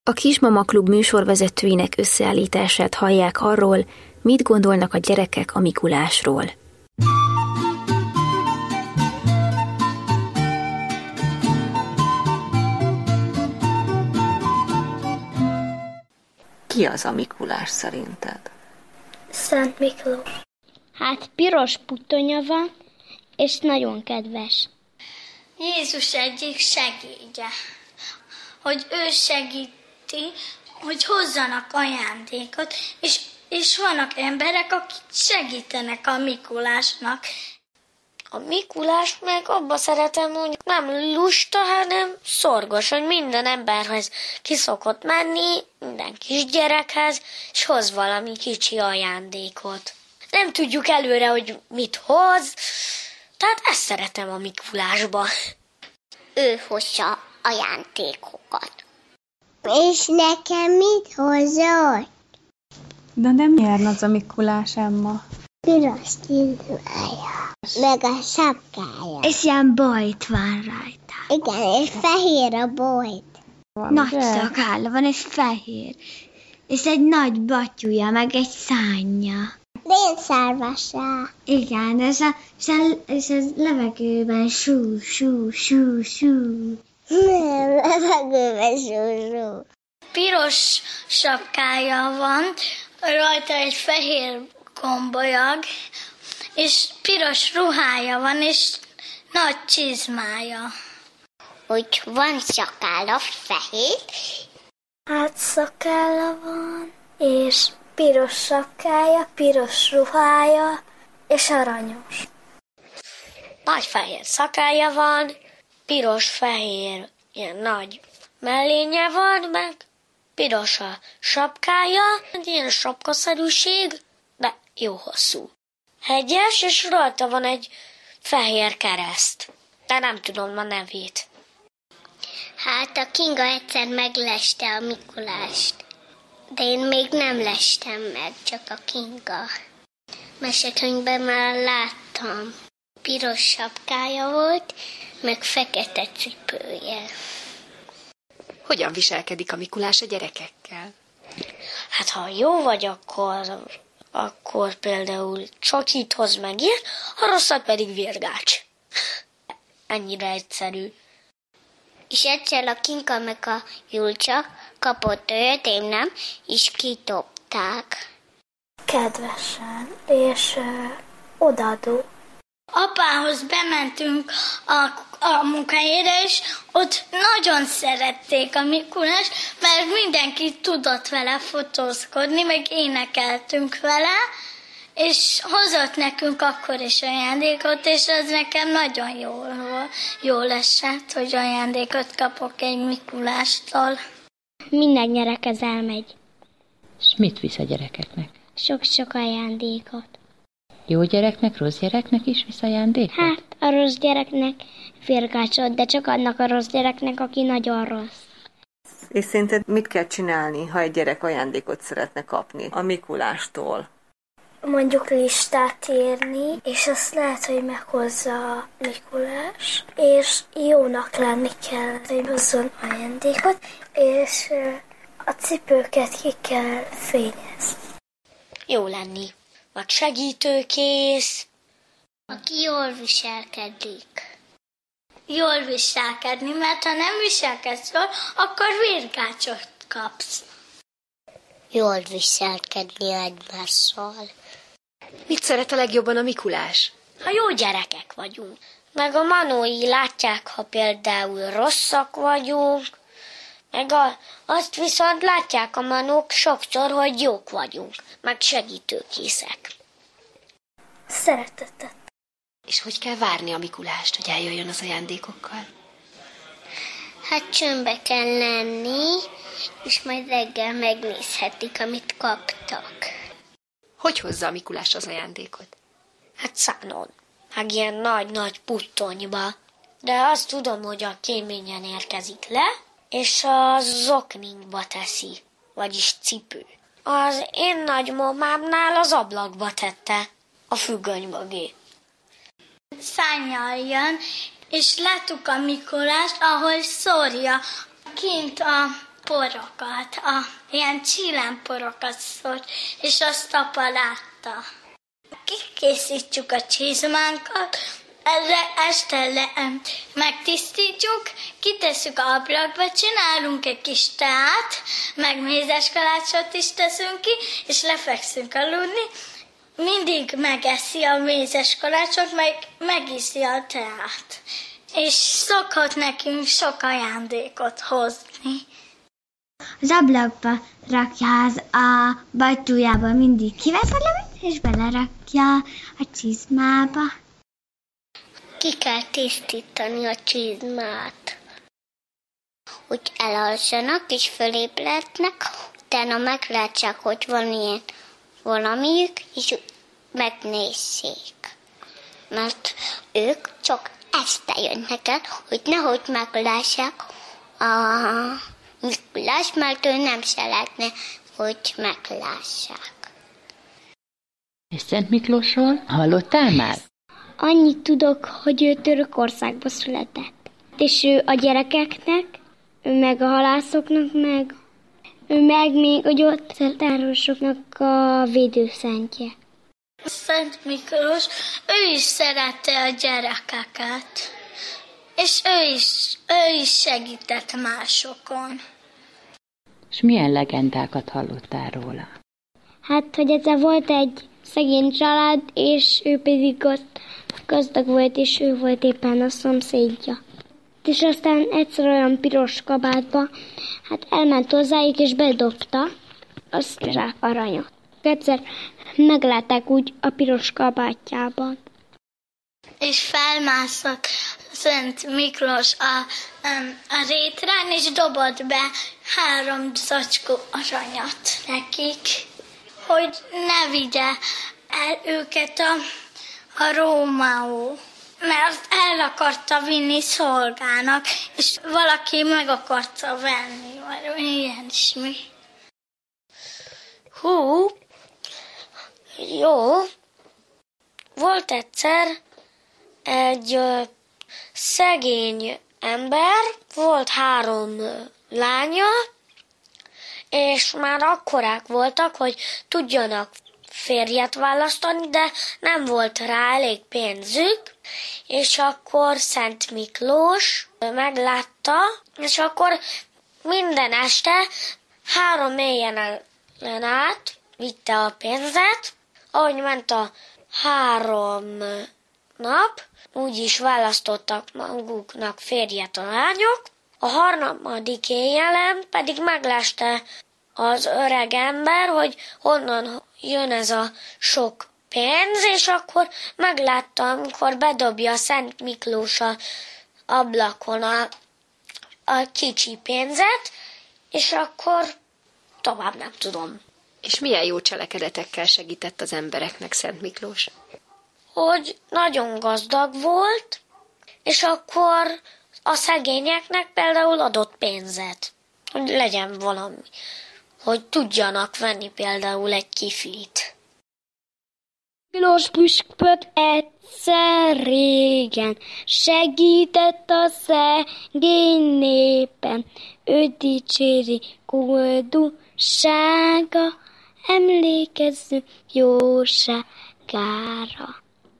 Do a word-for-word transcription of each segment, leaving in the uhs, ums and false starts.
A Kismama Klub műsorvezetőinek összeállítását hallják arról, mit gondolnak a gyerekek a Mikulásról. Ki az a Mikulás szerinted? Szent Miklós. Hát piros putonya van, és nagyon kedves. Jézus egyik segédje, hogy ő segíti, hogy hozzanak ajándékot, és, és vannak emberek, akik segítenek a Mikulásnak. A Mikulás meg abba szeretem, hogy nem lusta, hanem szorgos, hogy minden emberhez ki szokott menni, minden kisgyerekhez, és hoz valami kicsi ajándékot. Nem tudjuk előre, hogy mit hoz, tehát ezt szeretem a Mikulásba. Ő hozza ajándékokat. És nekem mit hozott? De nem milyen az a Mikulás, Emma? Piros tízmája, meg a sapkája. És ilyen bojt van rajta. Igen, és fehér a bojt. Van, nagy ugye? szakálla van, és fehér. És egy nagy batyúja, meg egy szánja. Rénszárvasá. Igen, és a, és a, és a levegőben sú, sú, sú, sú. Nem, levegőben sú-sú. Piros sapkája van, rajta egy fehér gombolyag, és piros ruhája van, és nagy csizmája. Hogy van szakálla fehér. Hát szakálla van, és piros sapkája, piros ruhája, és aranyos. Nagy fehér szakája van, piros-fehér, ilyen nagy mellénye van, meg piros a sapkája, ilyen sapkaszerűség, de jó hosszú. Hegyes, és rajta van egy fehér kereszt, de nem tudom a nevét. Hát a Kinga egyszer megleste a Mikulást, de én még nem lestem meg, csak a Kinga. Mesekönyvben már láttam. Piros sapkája volt, meg fekete cipője. Hogyan viselkedik a Mikulás a gyerekekkel? Hát ha jó vagy, akkor, akkor például csokit hoz meg ilyen, ha rosszat pedig virgács. Ennyire egyszerű. És egyszer a Kinga meg a Julcsa kapott olyat, én nem, és kitopták. Kedvesen, és ö, odaadó. Apához bementünk a, a munkahelyére, és ott nagyon szerették a Mikulást, mert mindenki tudott vele fotózkodni, meg énekeltünk vele, és hozott nekünk akkor is ajándékot, és az nekem nagyon jól, jól esett, hogy ajándékot kapok egy Mikulástól. Minden gyerekhez elmegy. És mit visz a gyerekeknek? Sok-sok ajándékot. Jó gyereknek, rossz gyereknek is visz ajándékot? Hát a rossz gyereknek virgácsot, de csak annak a rossz gyereknek, aki nagyon rossz. És szerinted mit kell csinálni, ha egy gyerek ajándékot szeretne kapni a Mikulástól? Mondjuk listát írni, és azt lehet, hogy meghozza a Mikulás, és jónak lenni kell, hogy hozzon ajándékot, és a cipőket ki kell fényezni. Jó lenni. Vagy segítőkész. Aki jól viselkedik. Jól viselkedni, mert ha nem viselkedsz jól, akkor virgácsot kapsz. Jól viselkedni egymással. Mit szeret a legjobban a Mikulás? Ha jó gyerekek vagyunk. Meg a manói látják, ha például rosszak vagyunk, meg a, azt viszont látják a manók sokszor, hogy jók vagyunk, meg segítőkészek. Szeretetet. És hogy kell várni a Mikulást, hogy eljöjjön az ajándékokkal? Hát csöndbe kell lenni, és majd reggel megnézhetik, amit kaptak. Hogy hozza a Mikulás az ajándékot? Hát szánon, meg ilyen nagy-nagy puttonyba. De azt tudom, hogy a kéményen érkezik le, és a zokninkba teszi, vagyis cipő. Az én nagymamámnál az ablakba tette, a függöny mögé. Szánnyal jön, és láttuk a Mikulást, ahol szórja kint a, porokat, a, ilyen csillámporokat szólt, és azt apa látta. Kikészítjük a csizmánkat, erre este le, megtisztítjuk, kitesszük a ablakba, csinálunk egy kis teát, meg mézes kalácsot is teszünk ki, és lefekszünk aludni. Mindig megeszi a mézes kalácsot, meg megiszi a teát. És szokott nekünk sok ajándékot hozni. Az ablakba rakja az a bajtújába, mindig kivesz a levet, és belerakja a csizmába. Ki kell tisztítani a csizmát. Úgy elalszanak és fölébrednek, utána meglátják, hogy van ilyen valamiük, és megnézzék. Mert ők csak este jönnek el, hogy nehogy meglássák a Mikulás, mert ő nem szeretne, hogy meglássák. És Szent Miklósról hallottál már? Annyit tudok, hogy ő Törökországba született. És ő a gyerekeknek, ő meg a halászoknak, meg ő meg még a gyógyszertárosoknak a védőszentje. Szent Miklós, ő is szerette a gyerekeket, és ő is, ő is segített másokon. És milyen legendákat hallottál róla? Hát, hogy ez volt egy szegény család, és ő pedig gazd, gazdag volt, és ő volt éppen a szomszédja. És aztán egyszer olyan piros kabátba, hát elment hozzájuk, és bedobta a zsák aranyat. Egyszer meglátták úgy a piros kabátjában. És felmászott Szent Miklós a, a rétrán, és dobott be három zacskó aranyat nekik, hogy ne vigye el őket a, a Rómáó, mert el akarta vinni szolgának, és valaki meg akarta venni, vagy ilyen ismi. Hú, jó, volt egyszer egy ö, szegény ember, volt három ö, lánya, és már akkorák voltak, hogy tudjanak férjet választani, de nem volt rá elég pénzük, és akkor Szent Miklós meglátta, és akkor minden este három éjjel át vitte a pénzet, ahogy ment a három nap, úgyis választottak maguknak férjet a lányok, a harmadik éjjelen pedig meglásta az öreg ember, hogy honnan jön ez a sok pénz, és akkor meglátta, amikor bedobja a Szent Miklós a ablakon a, a kicsi pénzet, és akkor tovább nem tudom. És milyen jó cselekedetekkel segített az embereknek Szent Miklós? Hogy nagyon gazdag volt, és akkor a szegényeknek például adott pénzet, hogy legyen valami, hogy tudjanak venni például egy kiflit. Miklós püspök egyszer régen segített a szegény népen, ő dicséri koldúsága, emlékezzünk jóságára.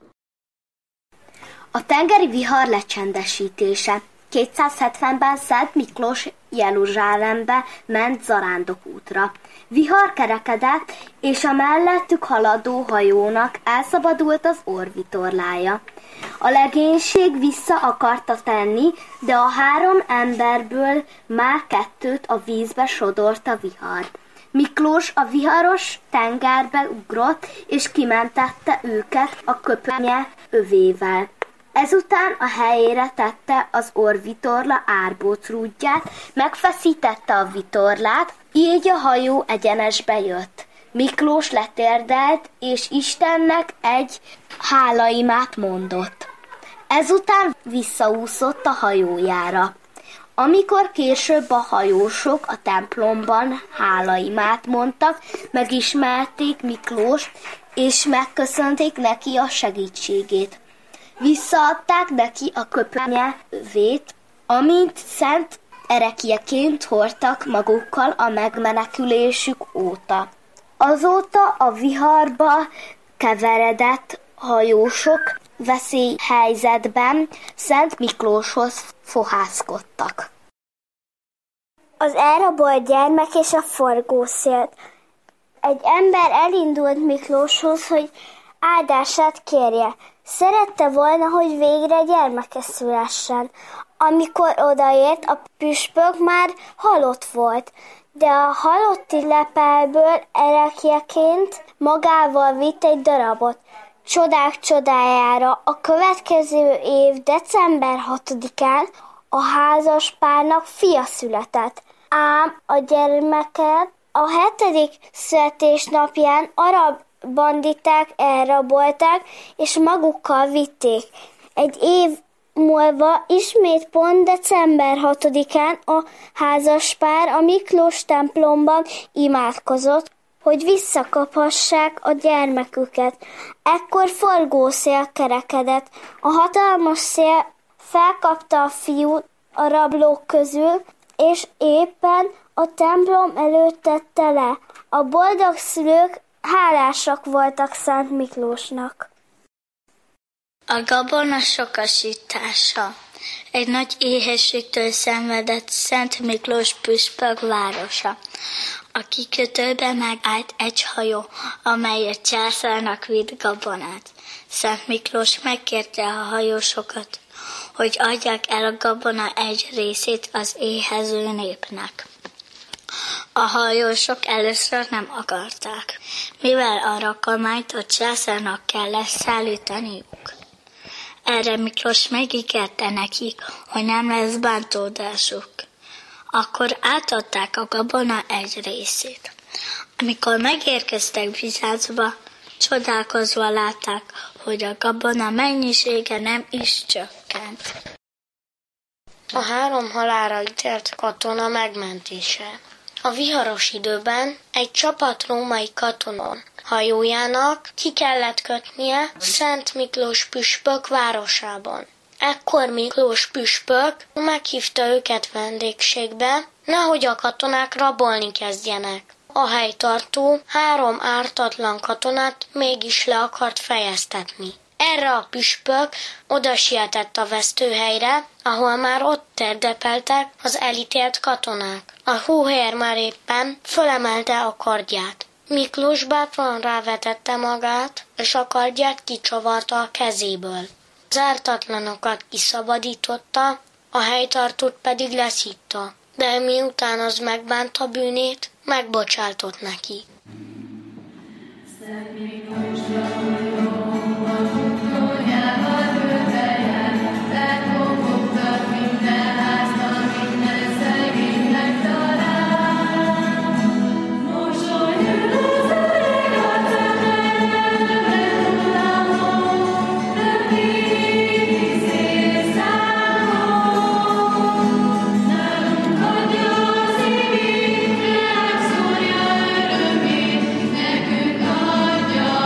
A tengeri vihar lecsendesítése. kétszázhetvenben Szent Miklós Jeruzsálembe ment zarándokútra. Vihar kerekedett, és a mellettük haladó hajónak elszabadult az orrvitorlája. A legénység vissza akarta tenni, de a három emberből már kettőt a vízbe sodort a vihar. Miklós a viharos tengerbe ugrott, és kimentette őket a köpenye övével. Ezután a helyére tette az orrvitorla árbócrúdját, megfeszítette a vitorlát, így a hajó egyenesbe jött. Miklós letérdelt, és Istennek egy hálaimát mondott. Ezután visszaúszott a hajójára. Amikor később a hajósok a templomban hálaimát mondtak, megismerték Miklóst, és megköszönték neki a segítségét. Visszaadták neki a köpenye övét, amint Szent erekjeként hordtak magukkal a megmenekülésük óta. Azóta a viharba keveredett hajósok veszélyhelyzetben Szent Miklóshoz fohászkodtak. Az elrabolt gyermek és a forgószél. Egy ember elindult Miklóshoz, hogy áldását kérje. Szerette volna, hogy végre gyermeke szülessen. Amikor odaért, a püspök már halott volt, de a halotti lepelből erekjeként magával vitt egy darabot. Csodák csodájára a következő év december hatodikán a házaspárnak fia született. Ám a gyermeket a hetedik születésnapján arab banditák elrabolták, és magukkal vitték. Egy év múlva ismét pont december hatodikán a házaspár a Miklós templomban imádkozott, hogy visszakaphassák a gyermeküket. Ekkor forgószél kerekedett. A hatalmas szél felkapta a fiút a rablók közül, és éppen a templom előtt tette le. A boldog szülők hálásak voltak Szent Miklósnak. A gabona sokasítása. Egy nagy éhességtől szenvedett Szent Miklós püspök városa. A kikötőben megállt egy hajó, amely a császárnak vitt gabonát. Szent Miklós megkérte a hajósokat, hogy adják el a gabona egy részét az éhező népnek. A hajósok először nem akarták, mivel a rakományt a császárnak kellett szállítaniuk. Erre Miklós megígérte nekik, hogy nem lesz bántódásuk. Akkor átadták a gabona egy részét. Amikor megérkeztek Bizáncba, csodálkozva látták, hogy a gabona mennyisége nem is csökkent. A három halálra ítélt katona megmentése. A viharos időben egy csapat római katonón hajójának ki kellett kötnie Szent Miklós püspök városában. Ekkor Miklós püspök meghívta őket vendégségbe, nehogy a katonák rabolni kezdjenek. A helytartó három ártatlan katonát mégis le akart fejeztetni. Erre a püspök oda sietett a vesztőhelyre, ahol már ott térdepeltek az elítélt katonák. A hóhér már éppen fölemelte a kardját. Miklós bátran rávetette magát, és a kardját kicsavarta a kezéből. Az ártatlanokat kiszabadította, a helytartót pedig leszítta, de miután az megbánta bűnét, megbocsátott neki. Adja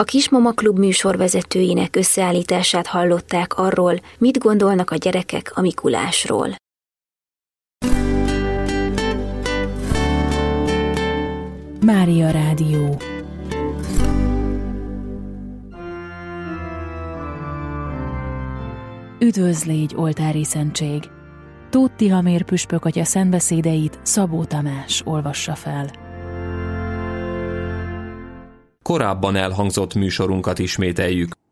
Kismama Klub műsorvezetőinek összeállítását hallották arról, mit gondolnak a gyerekek a Mikulásról. Mária Rádió. Üdvözl légy, oltári szentség! Tóth Tihamér püspök atya szentbeszédeit Szabó Tamás olvassa fel. Korábban elhangzott műsorunkat ismételjük.